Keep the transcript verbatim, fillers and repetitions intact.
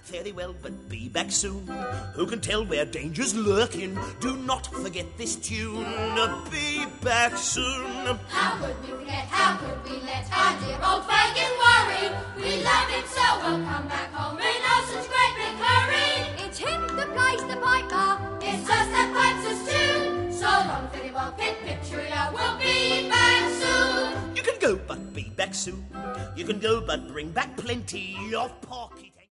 Very well, but be back soon. Who can tell where danger's lurking? Do not forget this tune. Be back soon. How could we forget? How could we let our dear old Fagin worry? We love him so we'll come back home in oh such great big hurry. It's him that plays the piper. It's us that pipes us tune. So long, very well, pip pip cheerio. We'll be back soon. You can go, but be back soon. You can go, but bring back plenty of pocket.